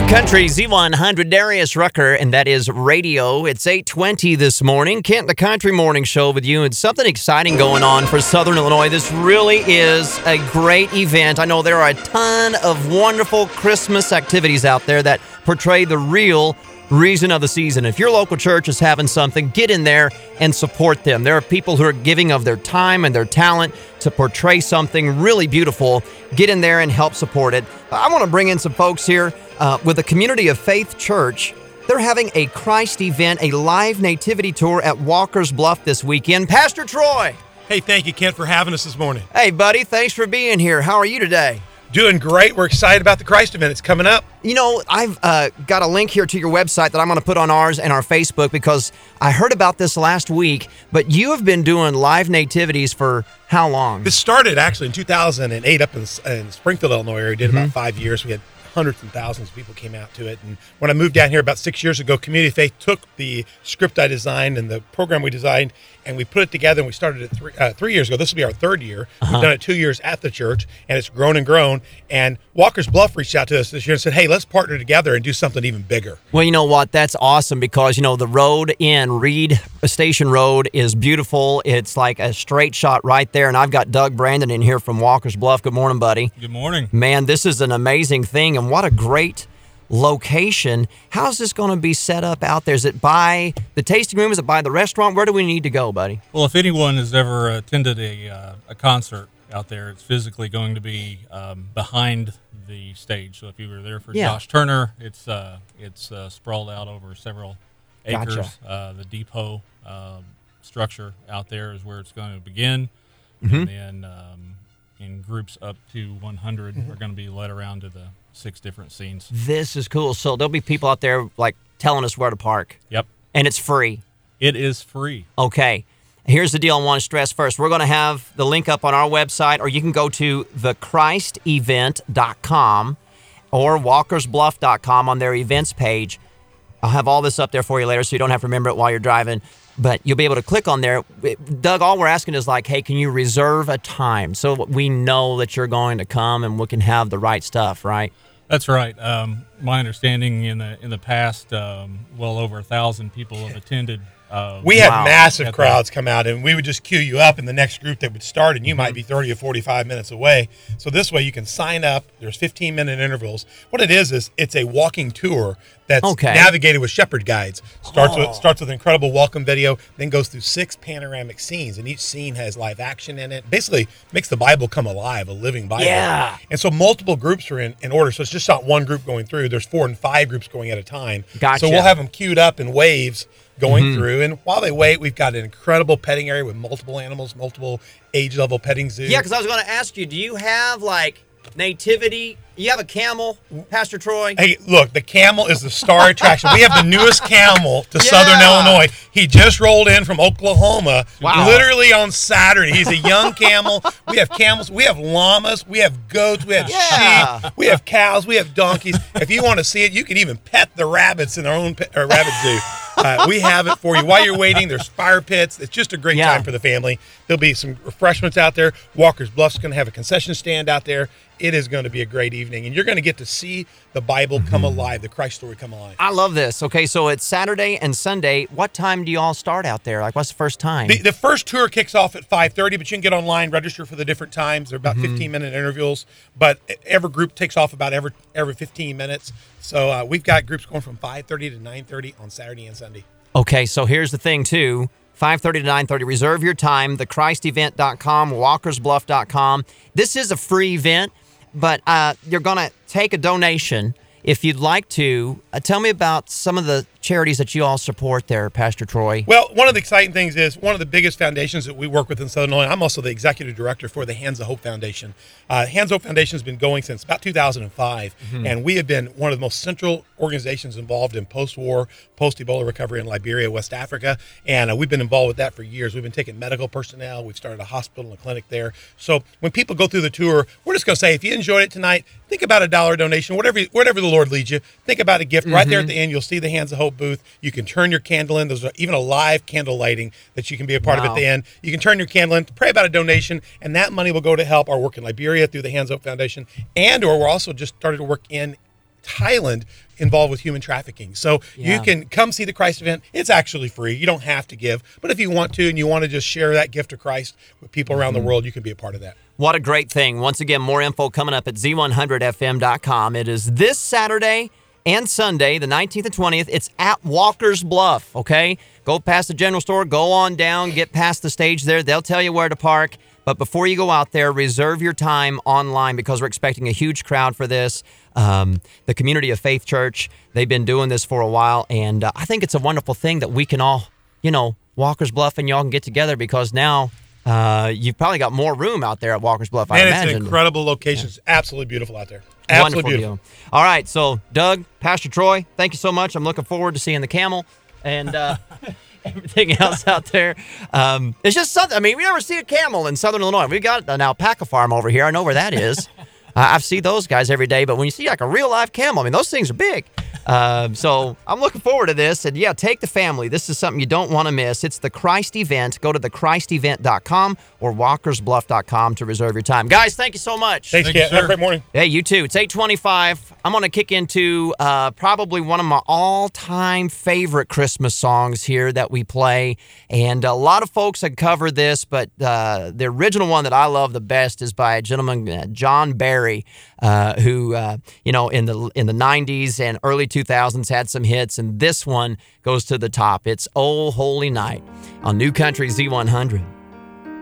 Country Z100, Darius Rucker, and that is radio. It's 8:20 this morning. Kent, the Country Morning Show with you, and something exciting going on for Southern Illinois. This really is a great event. I know there are a ton of wonderful Christmas activities out there that portray the real reason of the season. If your local church is having something, get in there and support them. There are people who are giving of their time and their talent to portray something really beautiful. Get in there and help support it. I want to bring in some folks here with the Community of Faith Church. They're having a Christ event, a live nativity tour at Walker's Bluff this weekend. Pastor Troy. Hey, thank you, Kent, for having us this morning. Hey, buddy. Thanks for being here. How are you today? Doing great. We're excited about the Christ event. It's coming up. You know, I've got a link here to your website that I'm going to put on ours and our Facebook because I heard about this last week, but you have been doing live nativities for how long? This started actually in 2008 up in Springfield, Illinois area. Did about 5 years. We had hundreds and thousands of people came out to it. And when I moved down here about 6 years ago, Community of Faith took the script I designed and the program we designed, and we put it together, and we started it 3 years ago. This will be our third year. We've done it 2 years at the church, and it's grown and grown. And Walker's Bluff reached out to us this year and said, hey, let's partner together and do something even bigger. Well, you know what? That's awesome because, you know, the road in Reed Station Road is beautiful. It's like a straight shot right there. And I've got Doug Brandon in here from Walker's Bluff. Good morning, buddy. Good morning. Man, this is an amazing thing. And what a great location. How's this going to be set up out there? Is it by the tasting room? Is it by the restaurant? Where do we need to go, buddy? Well, if anyone has ever attended a concert out there, it's physically going to be behind the stage. So if you were there for Josh Turner, it's sprawled out over several acres. Gotcha. The depot structure out there is where it's going to begin, and then in groups up to 100 are going to be led around to the 6 different scenes. This is cool. So there'll be people out there like telling us where to park. Yep. And it's free. It is free. Okay. Here's the deal I want to stress first. We're going to have the link up on our website, or you can go to thechristevent.com or walkersbluff.com on their events page. I'll have all this up there for you later so you don't have to remember it while you're driving. But you'll be able to click on there. Doug, all we're asking is like, hey, can you reserve a time so we know that you're going to come and we can have the right stuff, right? That's right. My understanding in the past, well over 1,000 people have attended. We had massive crowds come out, and we would just queue you up in the next group that would start, and you might be 30 or 45 minutes away. So this way you can sign up. There's 15-minute intervals. What it is it's a walking tour that's navigated with shepherd guides. Starts with an incredible welcome video, then goes through 6 panoramic scenes, and each scene has live action in it. Basically makes the Bible come alive, a living Bible. Yeah. And so multiple groups are in order, so it's just not one group going through. There's 4 and 5 groups going at a time. Gotcha. So we'll have them queued up in waves going through, and while they wait, we've got an incredible petting area with multiple animals, multiple age level petting zoo. Yeah, because I was going to ask you, do you have like nativity? You have a camel, Pastor Troy? Hey, look, the camel is the star attraction. We have the newest camel to Southern Illinois. He just rolled in from Oklahoma, literally on Saturday. He's a young camel. We have camels. We have llamas. We have goats. We have sheep. We have cows. We have donkeys. If you want to see it, you can even pet the rabbits in our own rabbit zoo. We have it for you. While you're waiting, there's fire pits. It's just a great time for the family. There'll be some refreshments out there. Walker's Bluff's going to have a concession stand out there. It is going to be a great evening, and you're going to get to see the Bible come alive, the Christ story come alive. I love this. Okay, so it's Saturday and Sunday. What time do you all start out there? Like, what's the first time? The first tour kicks off at 5:30, but you can get online, register for the different times. They're about 15-minute intervals, but every group takes off about every 15 minutes. So we've got groups going from 5:30 to 9:30 on Saturday and Sunday. Okay, so here's the thing, too. 5:30 to 9:30. Reserve your time. Thechristevent.com, walkersbluff.com. This is a free event, but you're going to take a donation if you'd like to. Tell me about some of the charities that you all support there, Pastor Troy. Well, one of the exciting things is one of the biggest foundations that we work with in Southern Illinois. I'm also the executive director for the Hands of Hope Foundation. Hands of Hope Foundation has been going since about 2005, and we have been one of the most central organizations involved in post-war, post-Ebola recovery in Liberia, West Africa, and we've been involved with that for years. We've been taking medical personnel. We've started a hospital and a clinic there. So when people go through the tour, we're just going to say, if you enjoyed it tonight, think about a $1 donation, whatever the Lord leads you. Think about a gift. Right there at the end, you'll see the Hands of Hope booth. You can turn your candle in. There's even a live candle lighting that you can be a part of at the end. You can turn your candle in, pray about a donation, and that money will go to help our work in Liberia through the Hands of Hope Foundation. Or we're also just started to work in Thailand involved with human trafficking. So Yeah. you can come see the Christ event. It's actually free. You don't have to give. But if you want to and you want to just share that gift of Christ with people around the world, you can be a part of that. What a great thing. Once again, more info coming up at z100fm.com. It is this Saturday and Sunday, the 19th and 20th. It's at Walker's Bluff, okay? Go past the general store, go on down, get past the stage there. They'll tell you where to park. But before you go out there, reserve your time online because we're expecting a huge crowd for this. The Community of Faith Church, they've been doing this for a while, and I think it's a wonderful thing that we can all, Walker's Bluff and y'all can get together because now you've probably got more room out there at Walker's Bluff, I imagine. It's an incredible location. It's absolutely beautiful out there. Absolutely Wonderful beautiful. deal. All right, so Doug, Pastor Troy, thank you so much. I'm looking forward to seeing the camel and everything else out there. It's just something. I mean, we never see a camel in Southern Illinois. We got an alpaca farm over here. I know where that is. I see those guys every day, but when you see like a real live camel, I mean, those things are big. So I'm looking forward to this. And yeah, take the family. This is something you don't want to miss. It's the Christ event. Go to thechristevent.com or walkersbluff.com to reserve your time. Guys, thank you so much. Thanks, Kent. Have a great morning. Hey, you too. It's 8:25. I'm going to kick into probably one of my all-time favorite Christmas songs here that we play. And a lot of folks have covered this, but the original one that I love the best is by a gentleman, John Barry, who, in the 90s and early 2000s had some hits. And this one goes to the top. It's "Oh Holy Night" on New Country Z100.